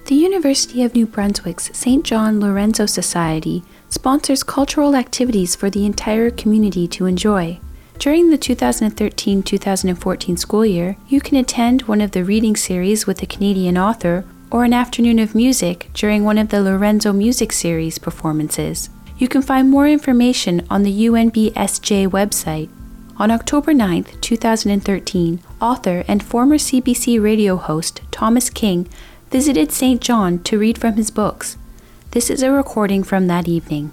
The University of New Brunswick's St. John Lorenzo Society sponsors cultural activities for the entire community to enjoy. During the 2013-2014 school year, you can attend one of the reading series with a Canadian author or an afternoon of music during one of the Lorenzo Music Series performances. You can find more information on the UNBSJ website. On October 9, 2013, author and former CBC radio host Thomas King visited St. John to read from his books. This is a recording from that evening.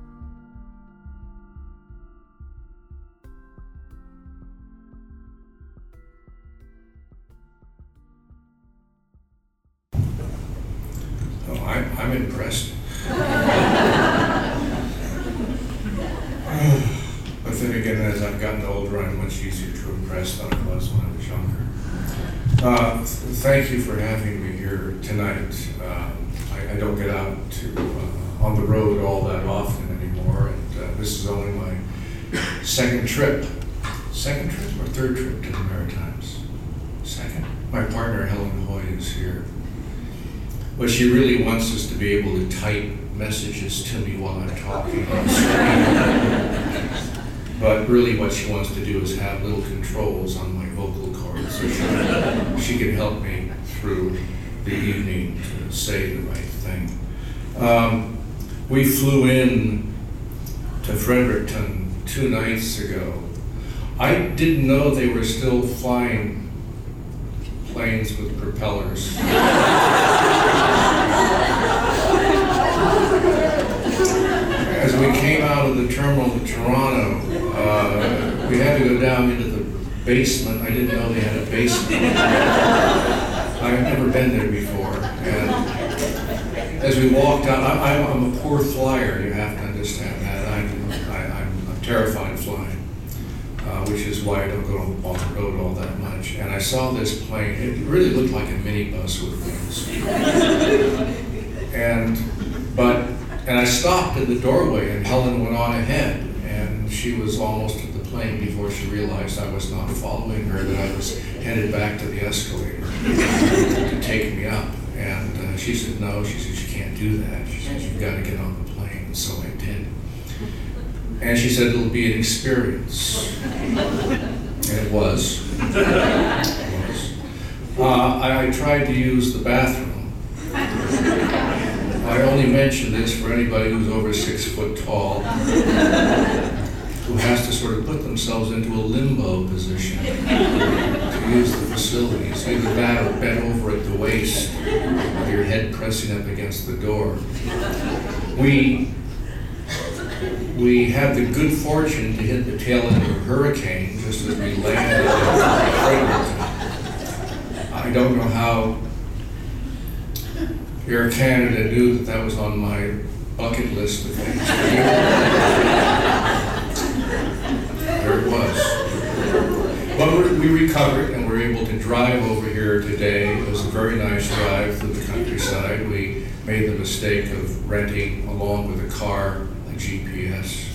Oh, I'm impressed. But then again, as I've gotten older, I'm much easier to impress than I was when I was younger. Thank you for having me here tonight. I don't get out on the road all that often anymore, and this is only my second trip or third trip to the Maritimes. Second. My partner Helen Hoy is here. What she really wants is to be able to type messages to me while I'm talking on the screen. But really what she wants to do is have little controls on my vocal cords so she can help me through the evening to say the right thing. We flew in to Fredericton 2 nights ago. I didn't know they were still flying planes with propellers. As we came out of the terminal in Toronto, we had to go down into the basement. I didn't know they had a basement. I've never been there before. And as we walked out, I'm a poor flyer, you have to understand that. I'm terrified of flying, which is why I don't go on the road all that much. And I saw this plane. It really looked like a minibus with wings. And I stopped in the doorway, and Helen went on ahead, and she was almost at the plane before she realized I was not following her, that I was headed back to the escalator to take me up. And she said, no, she said, you can't do that. She said, you've got to get on the plane, and so I did. And she said, it'll be an experience. And it was. I tried to use the bathroom. I only mention this for anybody who's over 6 foot tall, who has to sort of put themselves into a limbo position to use the facilities. Either that or bent over at the waist, with your head pressing up against the door. We had the good fortune to hit the tail end of a hurricane just as we landed in Fredericton. I don't know how Air Canada knew that was on my bucket list of things to do. There it was. But we recovered and were able to drive over here today. It was a very nice drive through the countryside. We made the mistake of renting, along with a car, a GPS.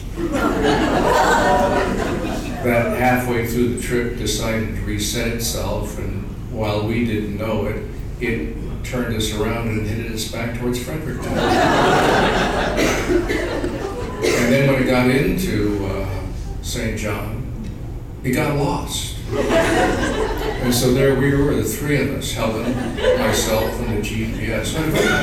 That halfway through the trip decided to reset itself, and while we didn't know it, it turned us around and headed us back towards Fredericton. And then when it got into St. John, it got lost. And so there we were, the three of us, Helen, myself, and the GPS. Had a very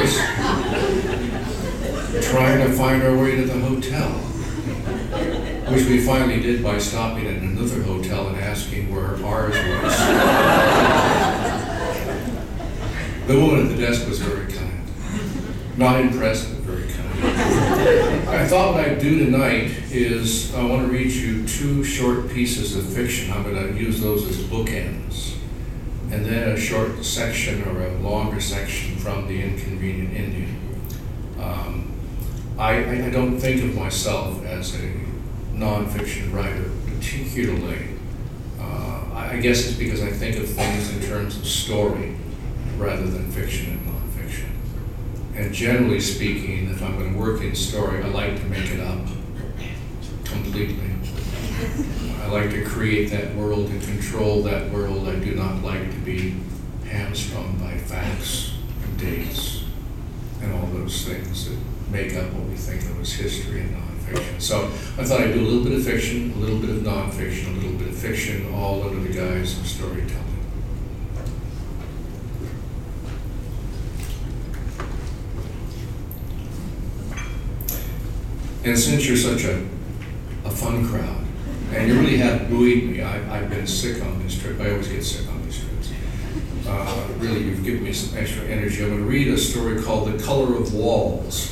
nice voice, trying to find our way to the hotel, which we finally did by stopping at another hotel and asking where ours was. The woman at the desk was very kind. Not impressed, but very kind. I thought what I'd do tonight is I want to read you 2 short pieces of fiction. I'm going to use those as bookends. And then a short section or a longer section from The Inconvenient Indian. I don't think of myself as a nonfiction writer particularly. I guess it's because I think of things in terms of story rather than fiction and nonfiction. And generally speaking, if I'm going to work in story, I like to make it up completely. I like to create that world and control that world. I do not like to be hamstrung by facts and dates, and all those things that make up what we think of as history and nonfiction. So I thought I'd do a little bit of fiction, a little bit of nonfiction, a little bit of fiction, all under the guise of storytelling. And since you're such a fun crowd, and you really have buoyed me, I've been sick on this trip. I always get sick on these trips. Really, you've given me some extra energy. I'm going to read a story called The Color of Walls.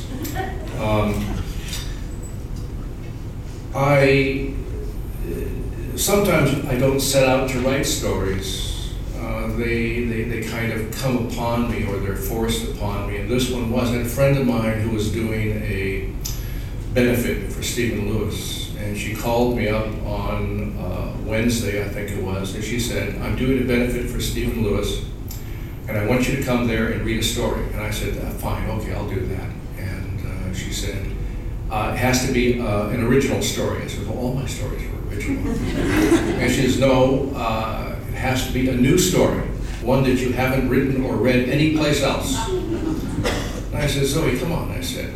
Sometimes I don't set out to write stories. They kind of come upon me, or they're forced upon me. And this one wasn't. A friend of mine who was doing a benefit for Stephen Lewis, and she called me up on Wednesday, I think it was, and she said, I'm doing a benefit for Stephen Lewis, and I want you to come there and read a story. And I said, fine, okay, I'll do that. And she said, it has to be an original story. I said, well, all my stories are original. And she says, no, it has to be a new story, one that you haven't written or read anyplace else. And I said, Zoe, come on. I said,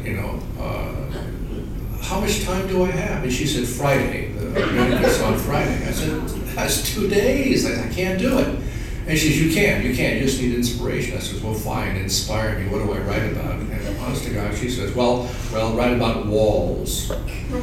how much time do I have? And she said, Friday. The benefit's on Friday. I said, that's 2 days. I can't do it. And she said, you can. You just need inspiration. I said, well, fine, inspire me. What do I write about? And honest to God, she says, well, write about walls.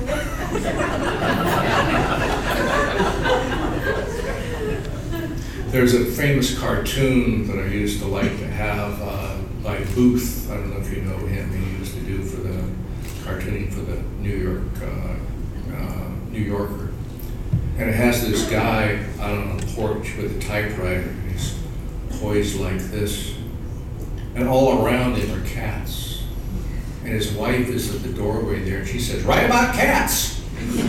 There's a famous cartoon that I used to like to have by Booth. I don't know if you know him. He used to do for the cartooning for the New Yorker. And it has this guy out on a porch with a typewriter, and he's poised like this. And all around him are cats. And his wife is at the doorway there, and she says, write about cats!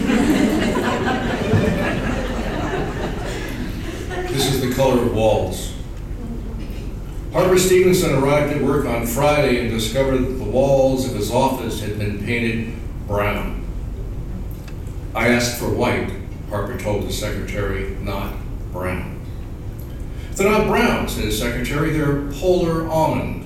This is The Color of Walls. Harper Stevenson arrived at work on Friday and discovered that the walls of his office had been painted brown. I asked for white, Harper told his secretary, not brown. They're not brown, said his secretary, they're polar almond.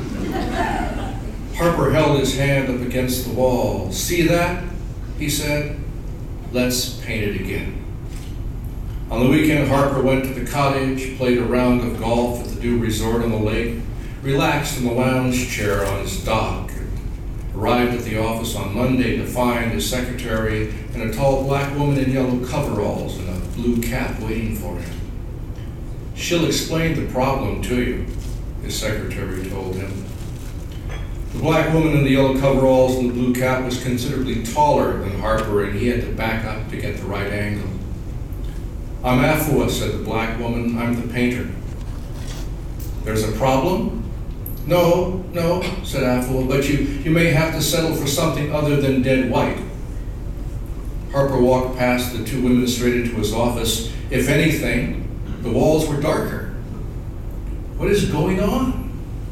Harper held his hand up against the wall. See that? He said. Let's paint it again. On the weekend, Harper went to the cottage, played a round of golf at the Dew Resort on the lake, relaxed in the lounge chair on his dock, and arrived at the office on Monday to find his secretary and a tall black woman in yellow coveralls and a blue cap waiting for him. She'll explain the problem to you, his secretary told him. The black woman in the yellow coveralls and the blue cap was considerably taller than Harper, and he had to back up to get the right angle. I'm Afua, said the black woman. I'm the painter. There's a problem? No, said Afua, but you may have to settle for something other than dead white. Harper walked past the two women straight into his office. If anything, the walls were darker. What is going on?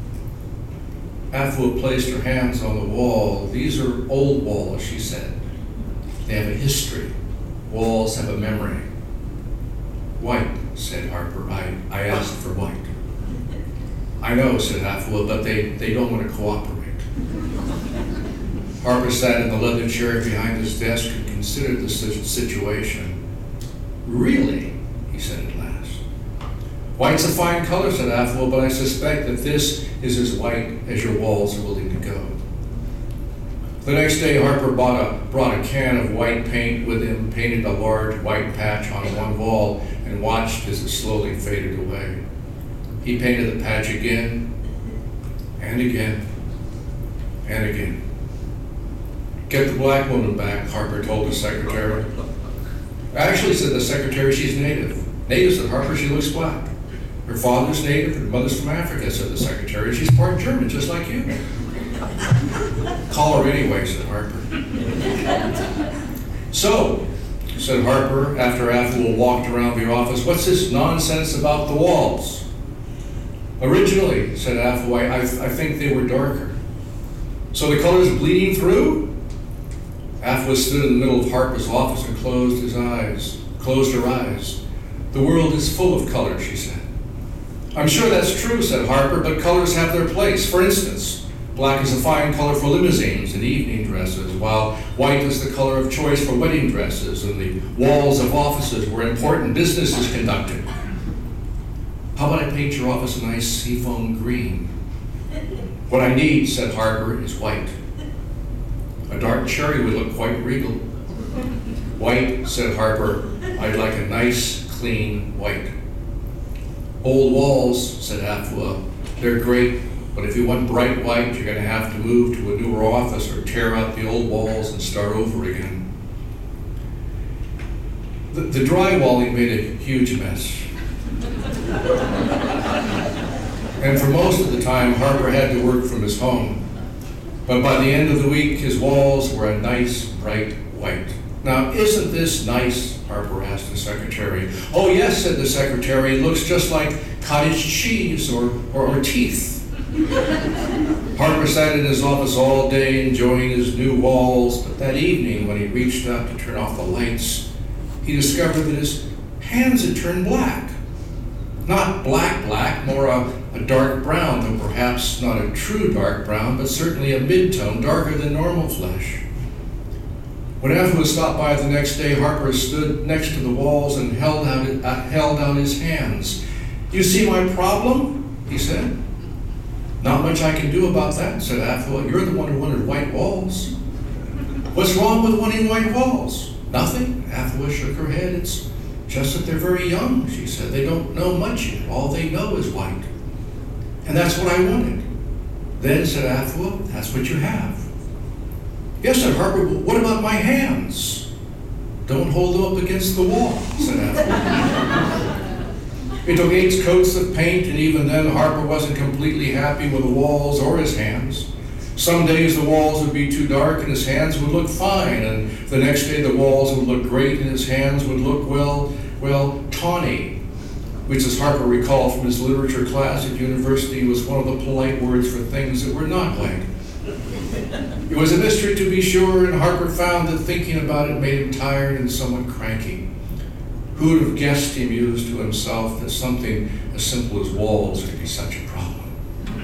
Afua placed her hands on the wall. These are old walls, she said. They have a history. Walls have a memory. White, said Harper. I asked for white. I know, said Afua, but they don't want to cooperate. Harper sat in the leather chair behind his desk and considered the situation. Really? He said at last. White's a fine color, said Afua, but I suspect that this is as white as your walls are willing to go. The next day, Harper brought a can of white paint with him, painted a large white patch on one wall, and watched as it slowly faded away. He painted the patch again, and again, and again. Get the black woman back, Harper told the secretary. Actually, said the secretary, she's native. Native, said Harper, she looks black. Her father's native, her mother's from Africa, said the secretary. She's part German, just like you. Call her anyway, said Harper. So, said Harper, after Afua walked around the office, what's this nonsense about the walls? Originally, said Afua, I think they were darker. So the color's bleeding through? Afua stood in the middle of Harper's office and closed her eyes. The world is full of color, she said. I'm sure that's true, said Harper, but colors have their place. For instance, black is a fine color for limousines and evening dresses, while white is the color of choice for wedding dresses and the walls of offices where important business is conducted. How about I paint your office a nice seafoam green? What I need, said Harper, is white. A dark cherry would look quite regal. White, said Harper, I'd like a nice, clean white. Old walls, said Afua, they're great, but if you want bright white, you're going to have to move to a newer office or tear out the old walls and start over again. The drywalling made a huge mess. And for most of the time, Harper had to work from his home. But by the end of the week, his walls were a nice, bright white. Now, isn't this nice? Harper asked the secretary. Oh, yes, said the secretary. It looks just like cottage cheese or teeth. Harper sat in his office all day enjoying his new walls, but that evening when he reached out to turn off the lights, he discovered that his hands had turned black. Not black, more a dark brown, though perhaps not a true dark brown, but certainly a mid-tone, darker than normal flesh. When Afua stopped by the next day, Harper stood next to the walls and held out his hands. You see my problem? He said. Not much I can do about that, said Afua. You're the one who wanted white walls. What's wrong with wanting white walls? Nothing. Afua shook her head. It's just that they're very young, she said. They don't know much yet. All they know is white. And that's what I wanted. Then, said Afua, that's what you have. Yes, said Harper, but what about my hands? Don't hold them up against the wall, said Afua. It took 8 coats of paint, and even then Harper wasn't completely happy with the walls or his hands. Some days the walls would be too dark and his hands would look fine, and the next day the walls would look great and his hands would look, well, tawny, which, as Harper recalled from his literature class at university, was one of the polite words for things that were not white. It was a mystery, to be sure, and Harper found that thinking about it made him tired and somewhat cranky. Who would have guessed, he mused to himself, that something as simple as walls could be such a problem?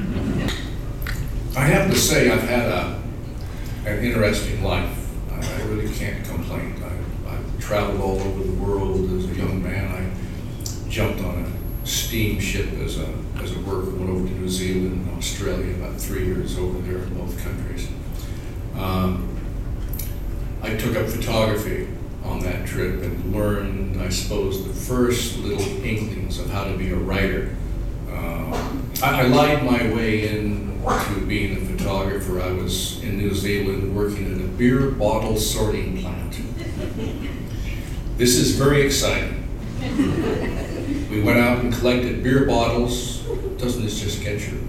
I have to say I've had an interesting life. I really can't complain. I've traveled all over the world as a young man. I jumped on a steamship as a worker, went over to New Zealand and Australia, about 3 years over there in both countries. I took up photography on that trip and learned, I suppose, the first little inklings of how to be a writer. I lied my way into being a photographer. I was in New Zealand working at a beer bottle sorting plant. This is very exciting. We went out and collected beer bottles. Doesn't this just get you?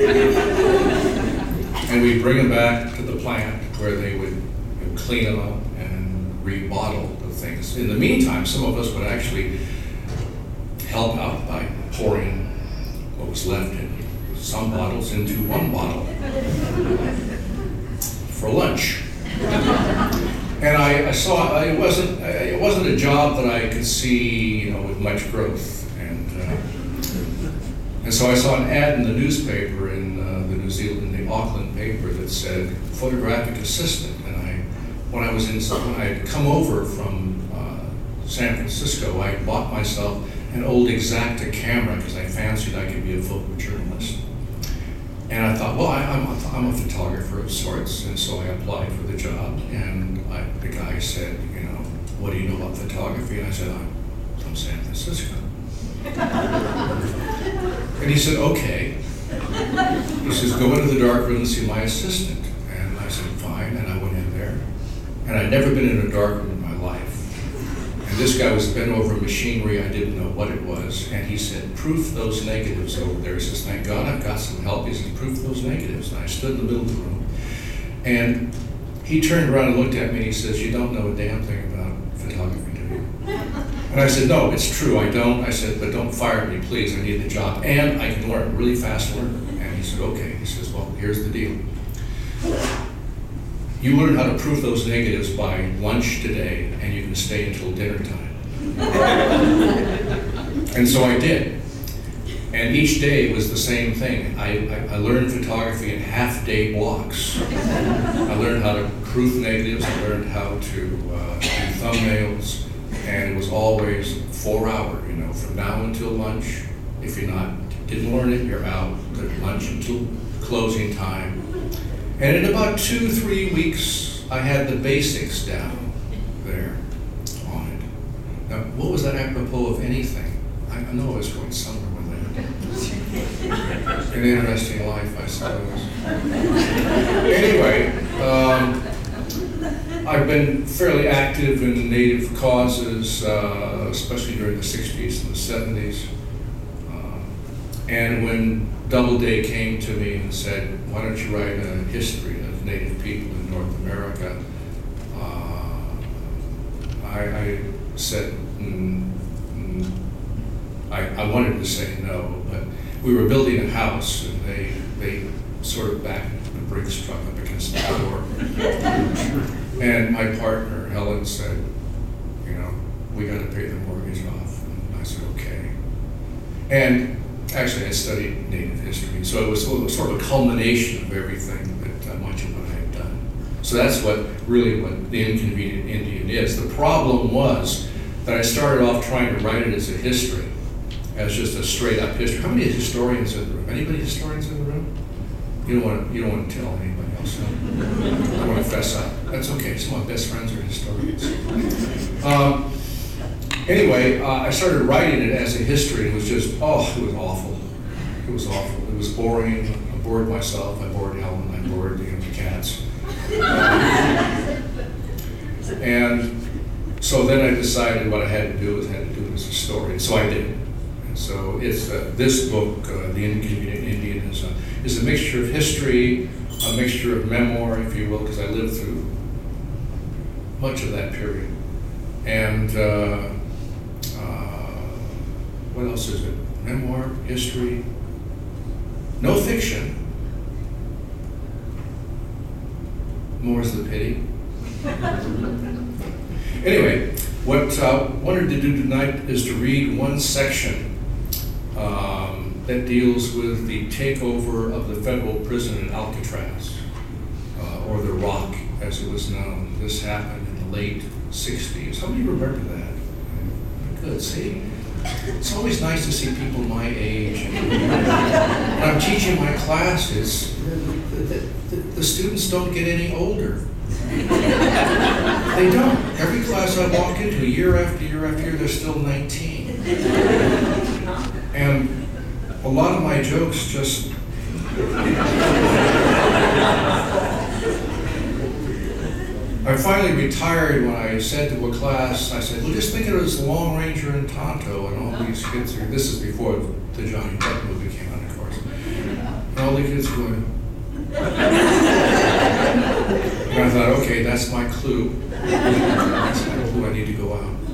And we bring them back to the plant where they would clean them up and rebottle the things. In the meantime, some of us would actually help out by pouring what was left in some bottles into one bottle for lunch. And I saw it wasn't a job that I could see, with much growth. And so I saw an ad in the newspaper in the Auckland paper that said photographic assistant. And when I had come over from San Francisco, I bought myself an old Exacta camera because I fancied I could be a photojournalist. And I thought, well, I'm a photographer of sorts, and so I applied for the job. And the guy said, what do you know about photography? And I said, I'm from San Francisco. And he said, okay. He says, go into the dark room and see my assistant. And I said, fine. And I went in there. And I'd never been in a dark room in my life. And this guy was bent over machinery. I didn't know what it was. And he said, proof those negatives over there. He says, thank God I've got some help. He says, proof those negatives. And I stood in the middle of the room. And he turned around and looked at me and he says, you don't know a damn thing about photography, do you? And I said, no, it's true, I don't. I said, but don't fire me, please. I need the job. And I can learn, really fast learner. And he said, okay. He says, well, here's the deal. You learn how to proof those negatives by lunch today, and you can stay until dinner time. And so I did. And each day was the same thing. I learned photography in half-day blocks. I learned how to proof negatives, I learned how to do thumbnails, and it was always 4 hour, from now until lunch. If you're didn't learn it, you're out at lunch until closing time. And in about 2-3 weeks, I had the basics down there on it. Now, what was that apropos of anything? I know I was going somewhere with that. An interesting life, I suppose. Anyway, I've been fairly active in Native causes, especially during the 60s and the 70s. And when Doubleday came to me and said, why don't you write a history of Native people in North America, I said, I wanted to say no, but we were building a house and they sort of backed the bricks truck up against the door. And my partner, Helen, said, we got to pay the mortgage off. And I said, okay. And actually, I studied Native history, so it was sort of a culmination of everything that much of what I had done. So that's what the Inconvenient Indian is. The problem was that I started off trying to write it as a history, as just a straight-up history. How many historians in the room? Anybody historians in the room? You don't want to tell anybody else. I don't want to fess up. That's okay. Some of my best friends are historians. Anyway, I started writing it as a history. It was just, it was awful. It was awful. It was boring. I bored myself. I bored Helen. I bored the cats. And so then I decided what I had to do it as a story. So I did. And so it's this book, The Inconvenient Indian, is a mixture of history, a mixture of memoir, if you will, because I lived through much of that period. And what else is it? Memoir, history, no fiction. More's the pity. Anyway, what I wanted to do tonight is to read one section that deals with the takeover of the federal prison in Alcatraz, or the Rock, as it was known. This happened in the late 60s. How many remember that? Good, see? It's always nice to see people my age. When I'm teaching my classes, the students don't get any older. They don't. Every class I walk into, year after year after year, they're still 19. And a lot of my jokes just... I finally retired when I said to a class, I said, well, just think of it as the Lone Ranger and Tonto and all these kids are, this is before the Johnny Depp movie came out, of course. And all the kids were going, and I thought, okay, that's my clue. That's my clue, I need to go out.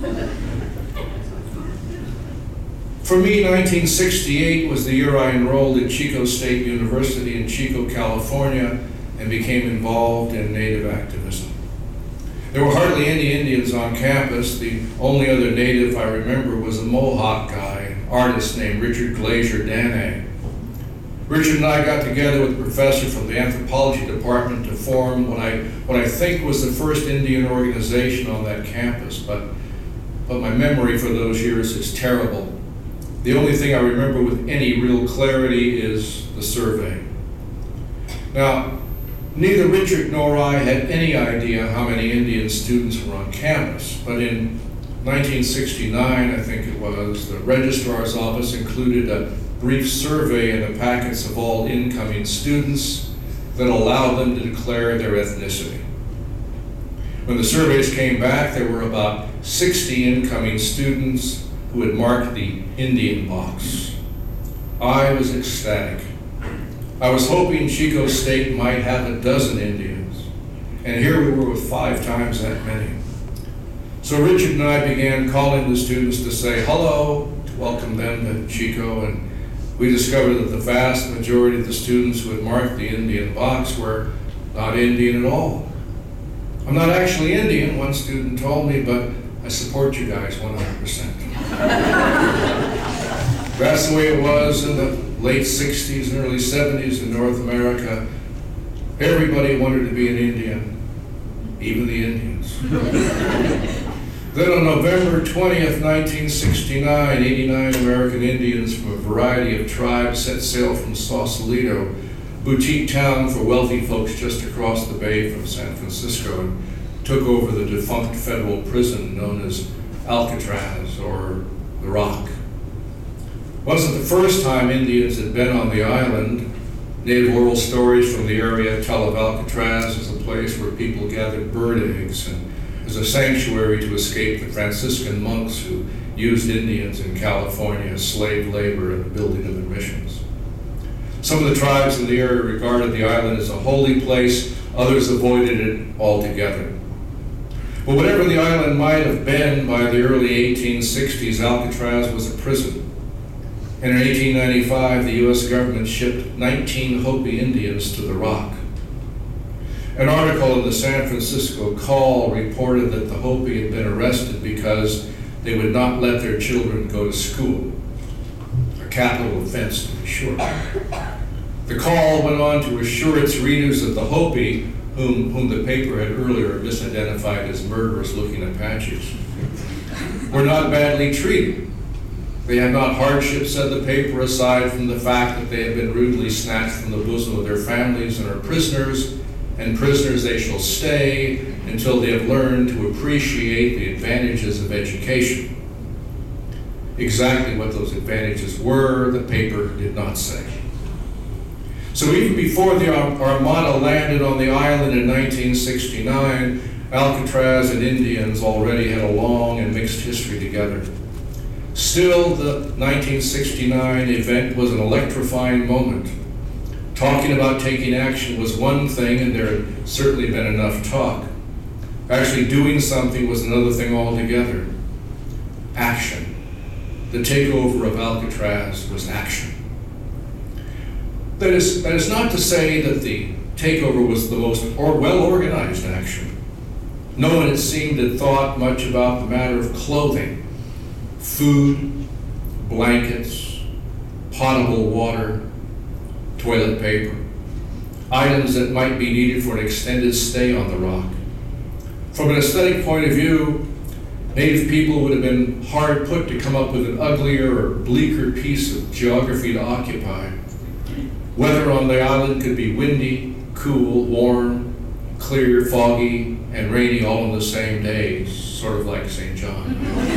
For me, 1968 was the year I enrolled at Chico State University in Chico, California, and became involved in Native activism. There were hardly any Indians on campus. The only other Native I remember was a Mohawk guy, an artist named Richard Glazier Dane. Richard and I got together with a professor from the anthropology department to form what I think was the first Indian organization on that campus, but my memory for those years is terrible. The only thing I remember with any real clarity is the survey. Now, neither Richard nor I had any idea how many Indian students were on campus, but in 1969, I think it was, the registrar's office included a brief survey in the packets of all incoming students that allowed them to declare their ethnicity. When the surveys came back, there were about 60 incoming students who had marked the Indian box. I was ecstatic. I was hoping Chico State might have a dozen Indians, and here we were with 5 times that many. So Richard and I began calling the students to say hello, to welcome them to Chico, and we discovered that the vast majority of the students who had marked the Indian box were not Indian at all. I'm not actually Indian, one student told me, but I support you guys 100%. That's the way it was in the late 60s and early 70s in North America. Everybody wanted to be an Indian, even the Indians. Then on November 20th, 1969, 89 American Indians from a variety of tribes set sail from Sausalito, boutique town for wealthy folks just across the bay from San Francisco, and took over the defunct federal prison known as Alcatraz, or the Rock. It wasn't the first time Indians had been on the island. Native oral stories from the area tell of Alcatraz as a place where people gathered bird eggs and as a sanctuary to escape the Franciscan monks who used Indians in California as slave labor in the building of their missions. Some of the tribes in the area regarded the island as a holy place, others avoided it altogether. But whatever the island might have been by the early 1860s, Alcatraz was a prison. And in 1895, the U.S. government shipped 19 Hopi Indians to the Rock. An article in the San Francisco Call reported that the Hopi had been arrested because they would not let their children go to school, a capital offense to be sure. The Call went on to assure its readers that the Hopi, whom the paper had earlier misidentified as murderous-looking Apaches, were not badly treated. They had not hardships, said the paper, aside from the fact that they had been rudely snatched from the bosom of their families and are prisoners, and prisoners they shall stay until they have learned to appreciate the advantages of education. Exactly what those advantages were, the paper did not say. So even before the Armada landed on the island in 1969, Alcatraz and Indians already had a long and mixed history together. Still, the 1969 event was an electrifying moment. Talking about taking action was one thing, and there had certainly been enough talk. Actually doing something was another thing altogether. Action. The takeover of Alcatraz was action. That is not to say that the takeover was the most well-organized action. No one, it seemed, had thought much about the matter of clothing, food, blankets, potable water, toilet paper, items that might be needed for an extended stay on the Rock. From an aesthetic point of view, Native people would have been hard put to come up with an uglier or bleaker piece of geography to occupy. Weather on the island could be windy, cool, warm, clear, foggy, and rainy all on the same day, sort of like St. John.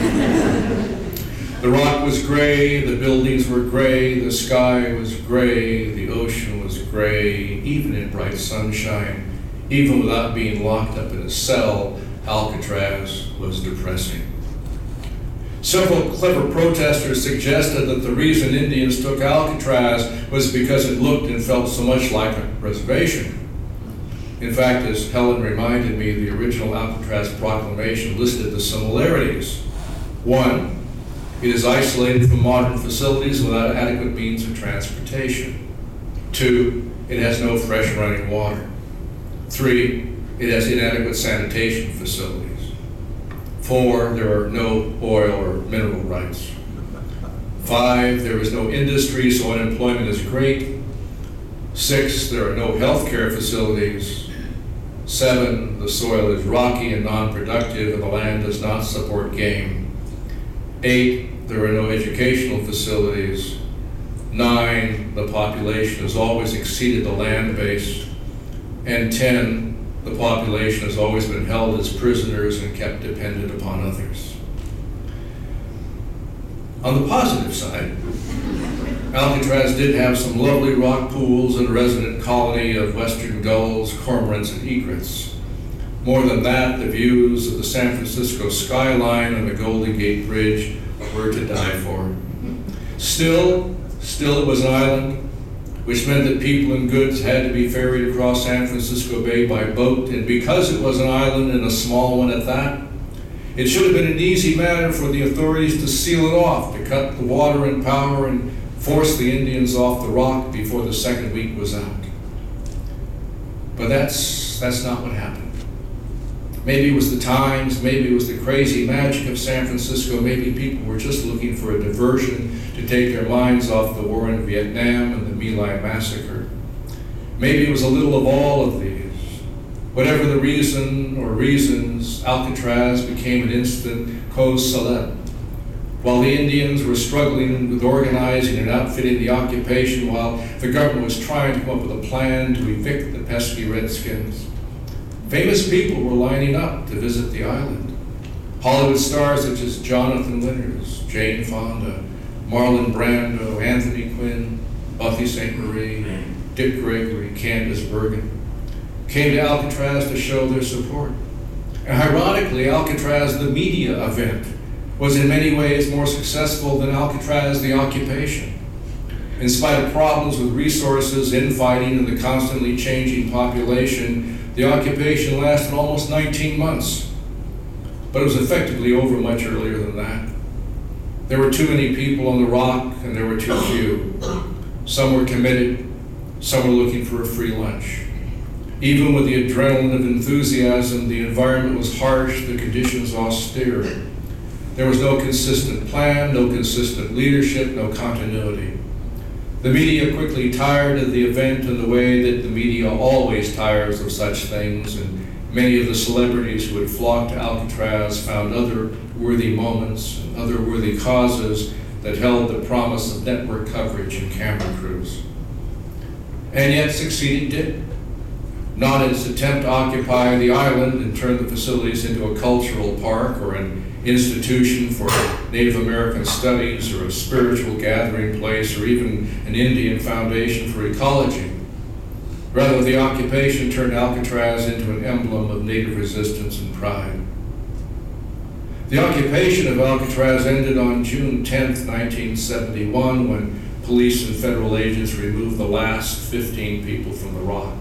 The Rock was gray, the buildings were gray, the sky was gray, the ocean was gray, even in bright sunshine. Even without being locked up in a cell, Alcatraz was depressing. Several clever protesters suggested that the reason Indians took Alcatraz was because it looked and felt so much like a reservation. In fact, as Helen reminded me, the original Alcatraz proclamation listed the similarities. 1, it is isolated from modern facilities without adequate means of transportation. 2, it has no fresh running water. 3, it has inadequate sanitation facilities. 4, there are no oil or mineral rights. 5, there is no industry, so unemployment is great. 6, there are no healthcare facilities. 7, the soil is rocky and non-productive and the land does not support game. 8, there are no educational facilities. 9, the population has always exceeded the land base. And 10, the population has always been held as prisoners and kept dependent upon others. On the positive side, Alcatraz did have some lovely rock pools and a resident colony of western gulls, cormorants, and egrets. More than that, the views of the San Francisco skyline and the Golden Gate Bridge were to die for. Still it was an island, which meant that people and goods had to be ferried across San Francisco Bay by boat, and because it was an island and a small one at that, it should have been an easy matter for the authorities to seal it off, to cut the water and power and force the Indians off the Rock before the second week was out. But that's not what happened. Maybe it was the times, maybe it was the crazy magic of San Francisco, maybe people were just looking for a diversion to take their minds off the war in Vietnam and the My Lai massacre. Maybe it was a little of all of these. Whatever the reason or reasons, Alcatraz became an instant cause célèbre. While the Indians were struggling with organizing and outfitting the occupation, while the government was trying to come up with a plan to evict the pesky Redskins, famous people were lining up to visit the island. Hollywood stars such as Jonathan Winters, Jane Fonda, Marlon Brando, Anthony Quinn, Buffy Sainte-Marie, Dick Gregory, Candice Bergen came to Alcatraz to show their support. And ironically, Alcatraz, the media event, was in many ways more successful than Alcatraz, the occupation. In spite of problems with resources, infighting, and the constantly changing population, the occupation lasted almost 19 months. But it was effectively over much earlier than that. There were too many people on the rock, and there were too few. Some were committed, some were looking for a free lunch. Even with the adrenaline of enthusiasm, the environment was harsh, the conditions austere. There was no consistent plan, no consistent leadership, no continuity. The media quickly tired of the event in the way that the media always tires of such things, and many of the celebrities who had flocked to Alcatraz found other worthy moments and other worthy causes that held the promise of network coverage and camera crews. And yet succeed it did. Not in its attempt to occupy the island and turn the facilities into a cultural park or an institution for Native American studies or a spiritual gathering place or even an Indian foundation for ecology. Rather, the occupation turned Alcatraz into an emblem of Native resistance and pride. The occupation of Alcatraz ended on June 10th, 1971, when police and federal agents removed the last 15 people from the rock.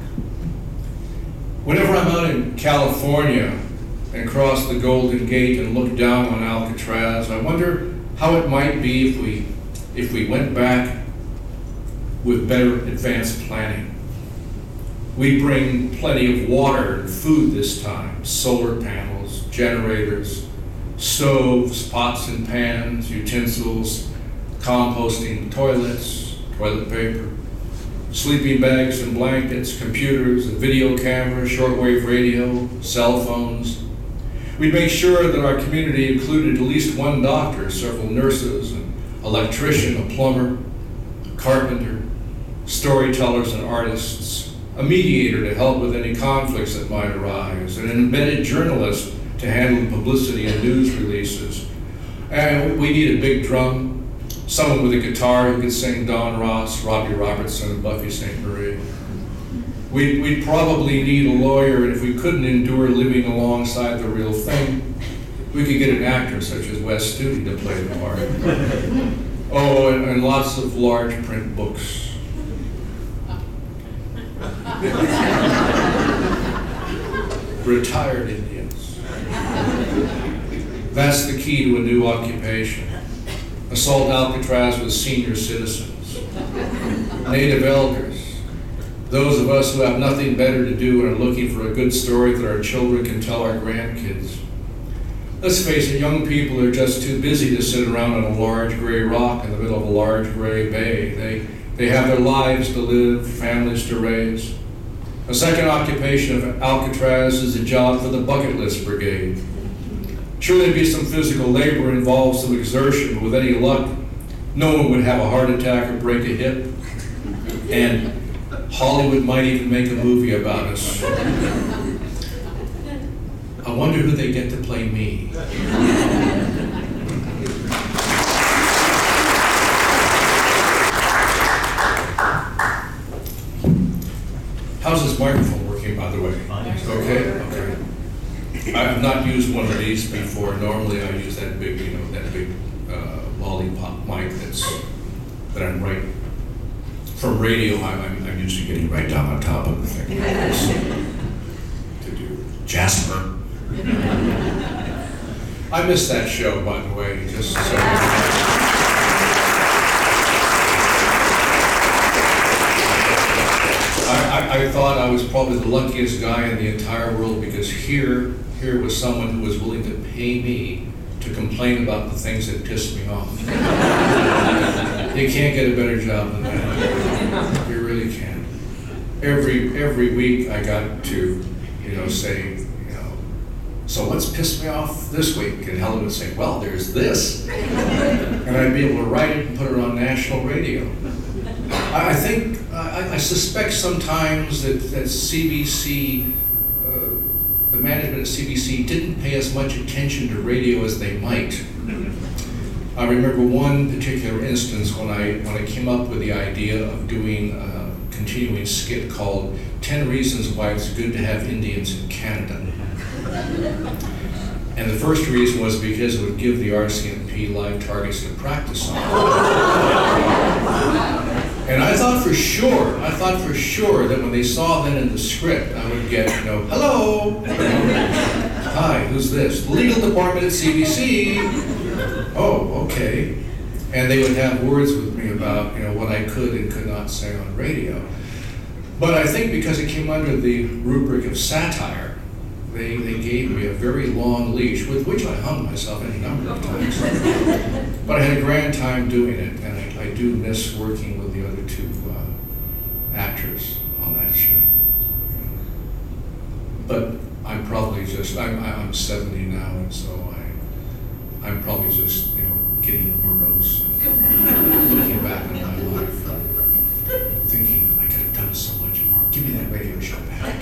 Whenever I'm out in California and cross the Golden Gate and look down on Alcatraz, I wonder how it might be if we went back with better advanced planning. We bring plenty of water and food this time, solar panels, generators, stoves, pots and pans, utensils, composting toilets, toilet paper, sleeping bags and blankets, computers, a video camera, shortwave radio, cell phones. We'd make sure that our community included at least one doctor, several nurses, an electrician, a plumber, a carpenter, storytellers and artists, a mediator to help with any conflicts that might arise, and an embedded journalist to handle publicity and news releases. And we need a big drum, someone with a guitar who could sing Don Ross, Robbie Robertson, and Buffy Sainte-Marie. We'd probably need a lawyer, and if we couldn't endure living alongside the real thing, we could get an actor such as Wes Studi to play the part. Oh, and lots of large print books. Retired Indians. That's the key to a new occupation. Assault Alcatraz with senior citizens, native elders, those of us who have nothing better to do and are looking for a good story that our children can tell our grandkids. Let's face it, young people are just too busy to sit around on a large gray rock in the middle of a large gray bay. They have their lives to live, families to raise. A second occupation of Alcatraz is a job for the bucket list brigade. Sure, there'd be some physical labor involved, some exertion, but with any luck, no one would have a heart attack or break a hip. And Hollywood might even make a movie about us. I wonder who they get to play me. How's this microphone working, by the way? Okay. I've not used one of these before. Normally, I use that big, lollipop mic that I'm right. From radio, I'm used to getting right down on top of the thing. To do Jasper. I missed that show, by the way. Just so. I thought I was probably the luckiest guy in the entire world, because here was someone who was willing to pay me to complain about the things that pissed me off. You can't get a better job than that. You really can't. Every week I got to, say, so what's pissed me off this week? And Helen would say, well, there's this. And I'd be able to write it and put it on national radio. I suspect sometimes that CBC, the management at CBC didn't pay as much attention to radio as they might. I remember one particular instance when I came up with the idea of doing a continuing skit called 10 Reasons Why It's Good to Have Indians in Canada. And the first reason was because it would give the RCMP live targets to practice on. And I thought for sure that when they saw that in the script, I would get, hello, hi, who's this? The legal department at CBC. Oh, okay. And they would have words with me about, what I could and could not say on radio. But I think because it came under the rubric of satire, they gave me a very long leash, with which I hung myself any number of times. But I had a grand time doing it, and I do miss working with the other two actors on that show. But I'm probably just, I'm 70 now, and so I'm probably just, getting morose, and looking back on my life, thinking I could have done so much more. Give me that radio show back.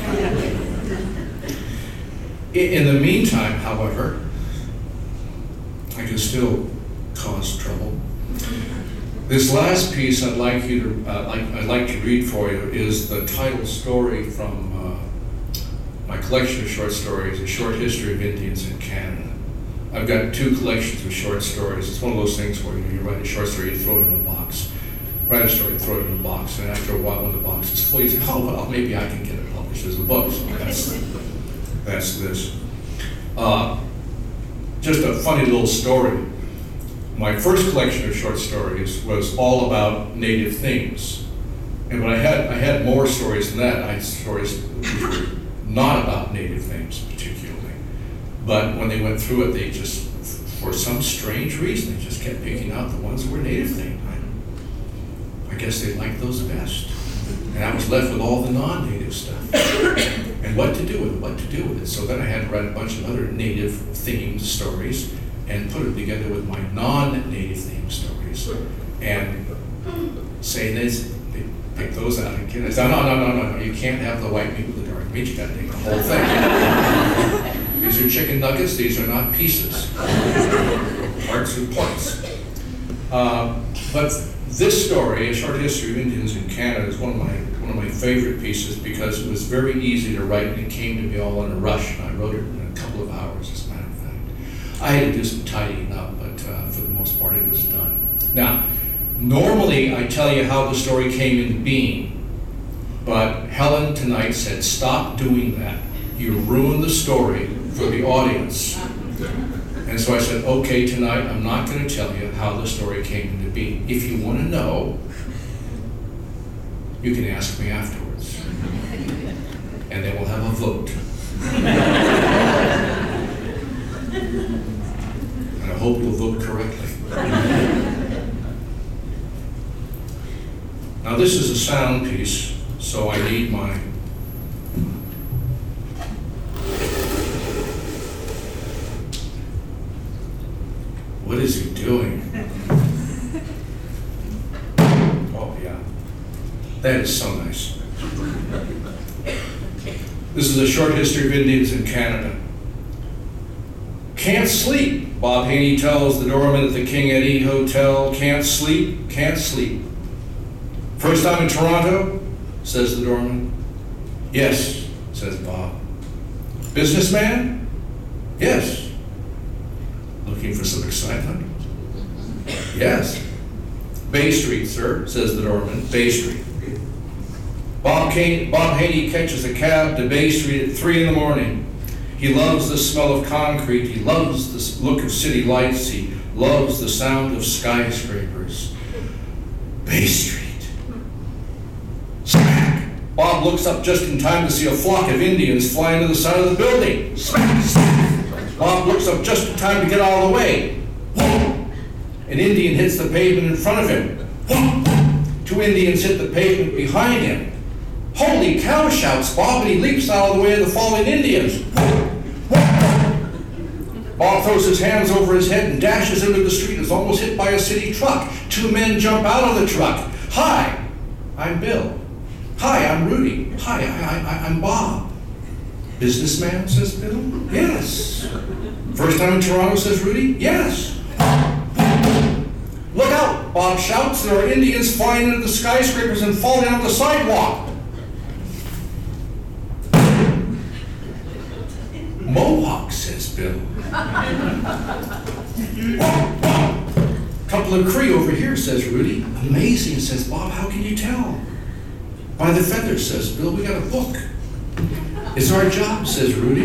In the meantime, however, I can still cause trouble. This last piece I'd like to read for you is the title story from my collection of short stories, A Short History of Indians in Canada. I've got 2 collections of short stories. It's one of those things where you write a short story, you throw it in a box. Write a story, throw it in a box, and after a while when the box is full, you say, oh, well, maybe I can get it published as a book. So that's this. Just a funny little story. My first collection of short stories was all about native themes. And when I had more stories than that. I had stories which were not about native themes particularly. But when they went through it, they just, for some strange reason, they just kept picking out the ones that were native themed. I guess they liked those best. And I was left with all the non-native stuff. And what to do with it. So then I had to write a bunch of other native themed stories and put them together with my non-native themed stories. And say this, pick those out and I said, no, you can't have the white meat with the dark meat, you gotta take the whole thing. These are chicken nuggets, these are not pieces. Parts are parts. But this story, A Short History of Indians in Canada, is one of my favorite pieces because it was very easy to write and it came to me all in a rush, and I wrote it in a couple of hours, as a matter of fact. I had to do some tidying up, but for the most part it was done. Now, normally I tell you how the story came into being, but Helen tonight said, stop doing that. You ruined the story for the audience. And so I said, okay, tonight I'm not going to tell you how the story came into being. If you want to know, you can ask me afterwards. And then we'll have a vote. And I hope you'll vote correctly. Now this is a sound piece, so I need my what is he doing? Oh yeah, that is so nice. This is A Short History of Indians in Canada. Can't sleep, Bob Haney tells the doorman at the King Eddie Hotel. Can't sleep, can't sleep. First time in Toronto, says the doorman. Yes, says Bob. Businessman? Yes. Looking for some excitement? Yes. Bay Street, sir, says the doorman. Bay Street. Bob Haney catches a cab to Bay Street at 3 in the morning. He loves the smell of concrete. He loves the look of city lights. He loves the sound of skyscrapers. Bay Street. Smack! Bob looks up just in time to see a flock of Indians fly into the side of the building. Smack, smack. Bob looks up just in time to get out of the way. An Indian hits the pavement in front of him. 2 Indians hit the pavement behind him. Holy cow, shouts Bob, and he leaps out of the way of the falling Indians. Bob throws his hands over his head and dashes into the street, is almost hit by a city truck. 2 men jump out of the truck. Hi, I'm Bill. Hi, I'm Rudy. Hi, I'm Bob. Businessman, says Bill. Yes. First time in Toronto, says Rudy. Yes. Look out, Bob shouts. There are Indians flying into the skyscrapers and falling off the sidewalk. Mohawk, says Bill. Couple of Cree over here, says Rudy. Amazing, says Bob. How can you tell? By the feathers, says Bill. We got a book. It's our job, says Rudy.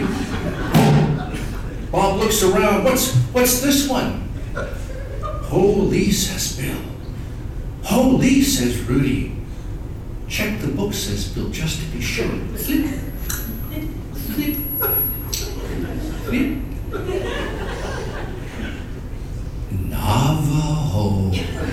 Bob looks around. What's this one? Holy, says Bill. Holy, says Rudy. Check the book, says Bill, just to be sure. Flip. Flip. Flip. Navajo.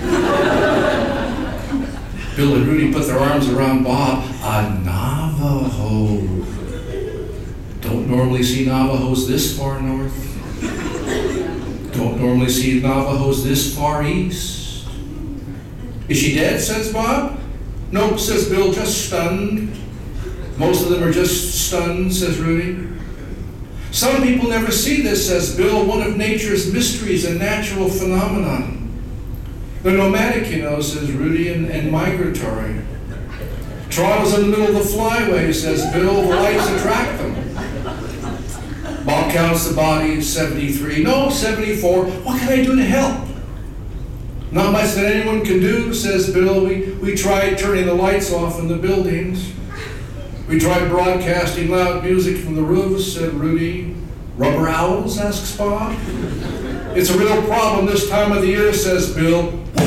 Bill and Rudy put their arms around Bob. A Navajo. Don't normally see Navajos this far north. Don't normally see Navajos this far east. Is she dead, says Bob? Nope, says Bill, just stunned. Most of them are just stunned, says Rudy. Some people never see this, says Bill, one of nature's mysteries, a natural phenomenon. They're nomadic, you know, says Rudy, and migratory. Toronto's in the middle of the flyway, says Bill, the lights attract them. Bob counts the bodies, 73. No, 74. What can I do to help? Not much that anyone can do, says Bill. We tried turning the lights off in the buildings. We tried broadcasting loud music from the roofs, said Rudy. Rubber owls, asks Bob. It's a real problem this time of the year, says Bill.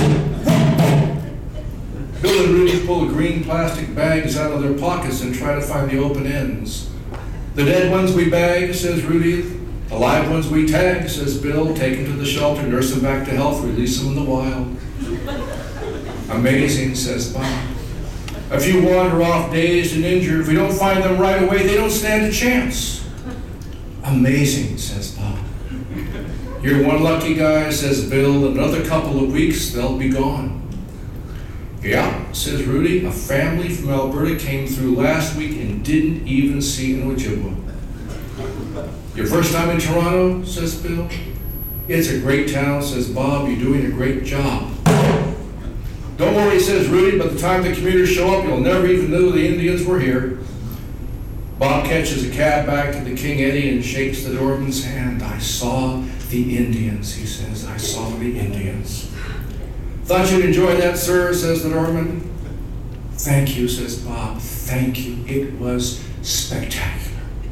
Bill and Rudy pull green plastic bags out of their pockets and try to find the open ends. The dead ones we bag, says Rudy. The live ones we tag, says Bill. Take them to the shelter, nurse them back to health, release them in the wild. Amazing, says Bob. A few wander off dazed and injured. If we don't find them right away, they don't stand a chance. Amazing, says Bob. You're one lucky guy, says Bill. In another couple of weeks, they'll be gone. Yeah, says Rudy, a family from Alberta came through last week and didn't even see an Ojibwa. Your first time in Toronto, says Bill? It's a great town, says Bob. You're doing a great job. Don't worry, says Rudy, by the time the commuters show up, you'll never even know the Indians were here. Bob catches a cab back to the King Eddie and shakes the doorman's hand. I saw the Indians, he says. I saw the Indians. Thought you'd enjoy that, sir, says the doorman. Thank you, says Bob. Thank you. It was spectacular.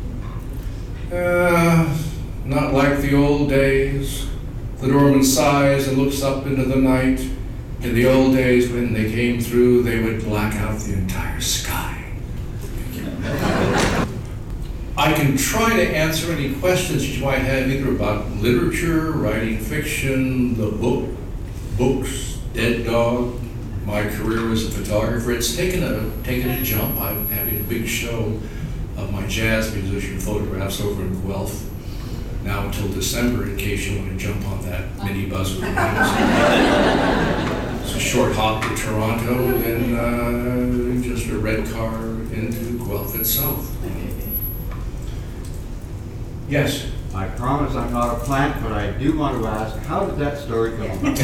Not like the old days. The doorman sighs and looks up into the night. In the old days, when they came through, they would black out the entire sky. I can try to answer any questions you might have either about literature, writing fiction, the books, Dead Dog, my career as a photographer. It's taken a jump. I'm having a big show of my jazz musician photographs over in Guelph now until December, in case you want to jump on that mini bus with me. It's a short hop to Toronto, then just a red car into Guelph itself. Yes? I promise I'm not a plant, but I do want to ask, how did that story come about?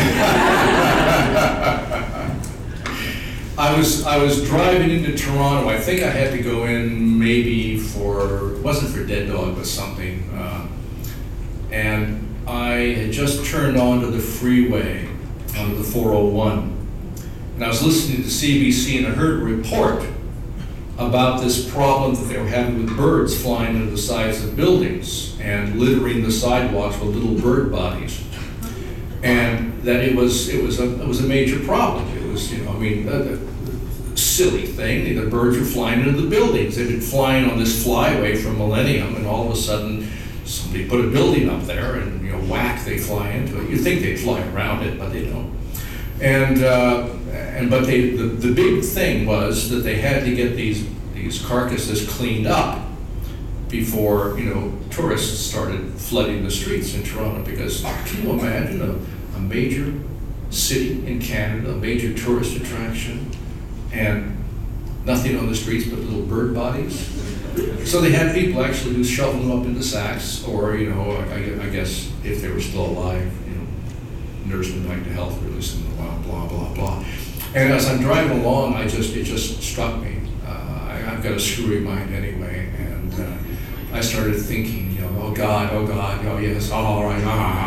I was driving into Toronto. I think I had to go in maybe it wasn't for Dead Dog, but something. And I had just turned onto the freeway, onto the 401. And I was listening to CBC and I heard a report about this problem that they were having with birds flying into the sides of buildings and littering the sidewalks with little bird bodies, and that it was a major problem. It was, silly thing. The birds were flying into the buildings. They've been flying on this flyway for millennium, and all of a sudden somebody put a building up there, and whack, they fly into it. You'd think they'd fly around it, but they don't. But the big thing was that they had to get these carcasses cleaned up before tourists started flooding the streets in Toronto. Because can you imagine a major city in Canada, a major tourist attraction, and nothing on the streets but little bird bodies? So they had people actually who shoveled them up into sacks, or I guess if they were still alive, nurse them back to health, release them, blah blah blah. And as I'm driving along, it just struck me. I've got a screwy mind anyway, and I started thinking, oh God, oh yes, all right,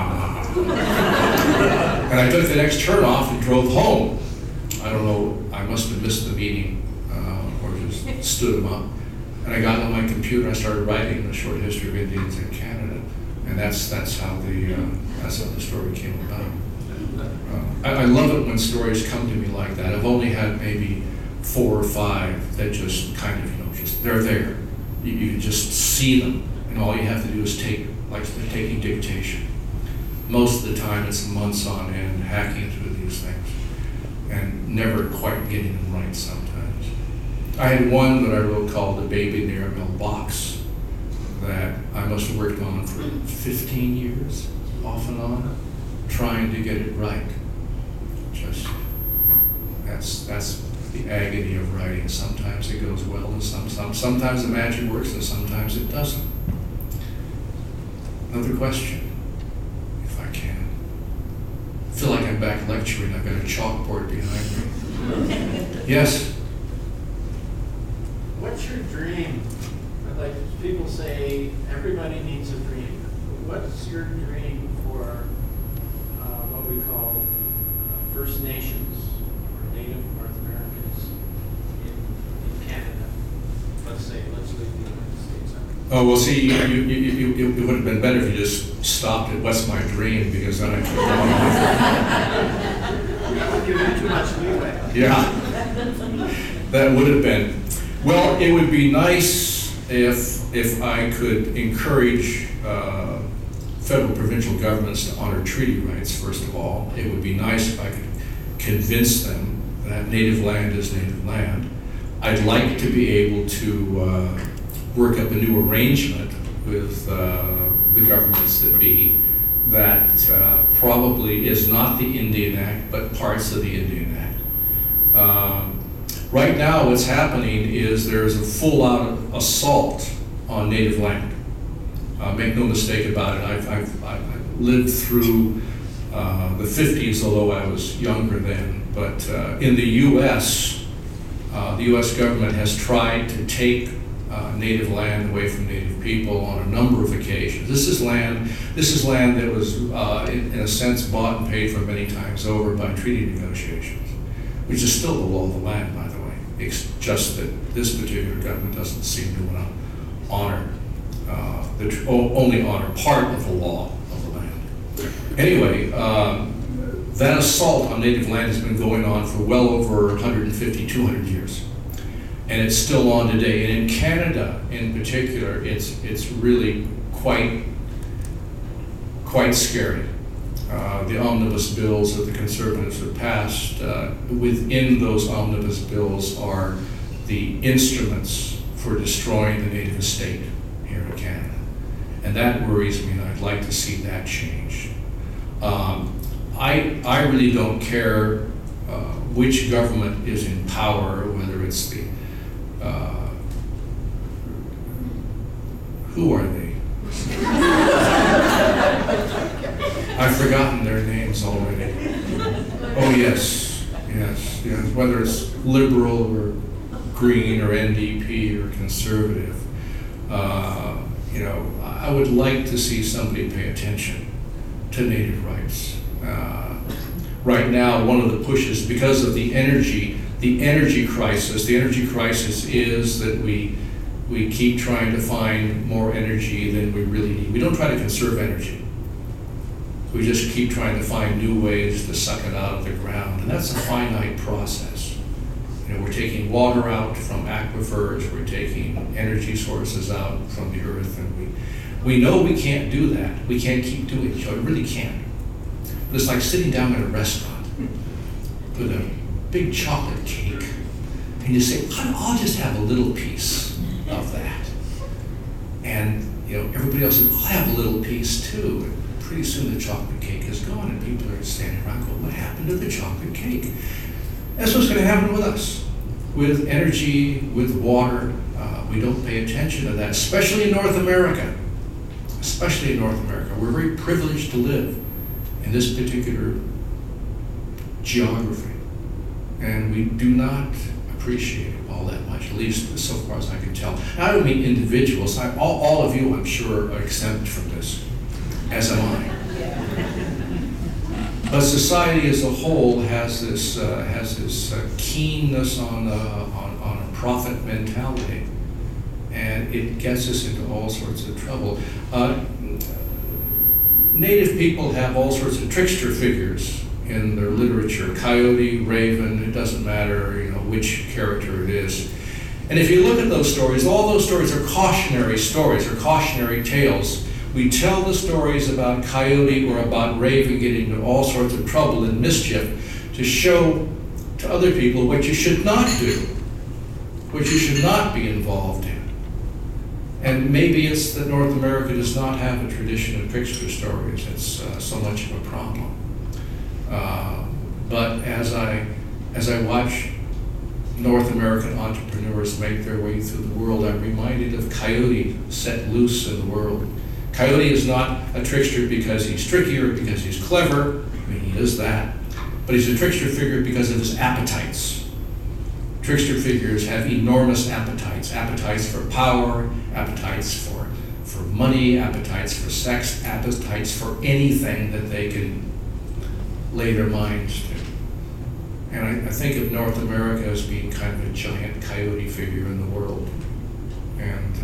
And I took the next turn off and drove home. I don't know, I must have missed the meeting, or just stood them up. And I got on my computer, I started writing the short history of Indians in Canada, and that's how the story came about. I love it when stories come to me like that. I've only had maybe 4 or 5 that just kind of, they're there. You just see them, and all you have to do is like they're taking dictation. Most of the time it's months on end hacking through these things and never quite getting them right sometimes. I had one that I wrote called The Baby in the Airmail Box that I must have worked on for 15 years, off and on, trying to get it right. Just, that's the agony of writing. Sometimes it goes well, and sometimes the magic works, and sometimes it doesn't. Another question, if I can. I feel like I'm back lecturing. I've got a chalkboard behind me. Yes? What's your dream? Like people say, everybody needs a dream. What's your dream for what we call First Nations or Native North Americans in Canada? Let's leave the United States out. Oh, well, see, it would have been better if you just stopped at "What's my dream," because then I could go on. That would give you too much leeway. Yeah, that would have been. Well, it would be nice if I could encourage federal provincial governments to honor treaty rights, first of all. It would be nice if I could convince them that native land is native land. I'd like to be able to work up a new arrangement with the governments that be that probably is not the Indian Act, but parts of the Indian Act. Right now, what's happening is there's a full-out assault on native land. Make no mistake about it. I've lived through the 50s, although I was younger then. But in the U.S., the U.S. government has tried to take native land away from native people on a number of occasions. This is land that was, in a sense, bought and paid for many times over by treaty negotiations, which is still the law of the land, by the way. It's just that this particular government doesn't seem to want to honor, only honor part of the law of the land. Anyway, that assault on native land has been going on for well over 150, 200 years. And it's still on today. And in Canada, in particular, it's really quite scary. The omnibus bills that the Conservatives have passed, within those omnibus bills are the instruments for destroying the native estate here in Canada. And that worries me, and I'd like to see that changed. I really don't care which government is in power, whether it's the who are they? I've forgotten their names already. Oh yes, whether it's Liberal or Green or NDP or Conservative. I would like to see somebody pay attention to native rights. Right now, one of the pushes, because of the energy crisis, is that we keep trying to find more energy than we really need. We don't try to conserve energy. We just keep trying to find new ways to suck it out of the ground, and that's a finite process. we're taking water out from aquifers, we're taking energy sources out from the earth, and we know we can't do that. We can't keep doing it. We really can't. But it's like sitting down at a restaurant with a big chocolate cake, and you say, I'll just have a little piece of that. And everybody else says, I'll have a little piece too. And pretty soon the chocolate cake is gone, and people are standing around going, what happened to the chocolate cake? That's what's going to happen with us, with energy, with water. We don't pay attention to that, especially in North America. Especially in North America. We're very privileged to live in this particular geography. And we do not appreciate it all that much, at least so far as I can tell. And I don't mean individuals. All of you, I'm sure, are exempt from this, as am I. But society as a whole has this keenness on a profit mentality, and it gets us into all sorts of trouble. Native people have all sorts of trickster figures in their literature: coyote, raven. It doesn't matter, which character it is. And if you look at those stories, all those stories are cautionary stories, or cautionary tales. We tell the stories about coyote or about raven getting into all sorts of trouble and mischief to show to other people what you should not do, what you should not be involved in. And maybe it's that North America does not have a tradition of trickster stories. It's so much of a problem. But as I watch North American entrepreneurs make their way through the world, I'm reminded of Coyote set loose in the world. Coyote is not a trickster because he's tricky or because he's clever. I mean, he is that. But he's a trickster figure because of his appetites. Trickster figures have enormous appetites. Appetites for power, appetites for money, appetites for sex, appetites for anything that they can lay their minds to. And I think of North America as being kind of a giant coyote figure in the world. And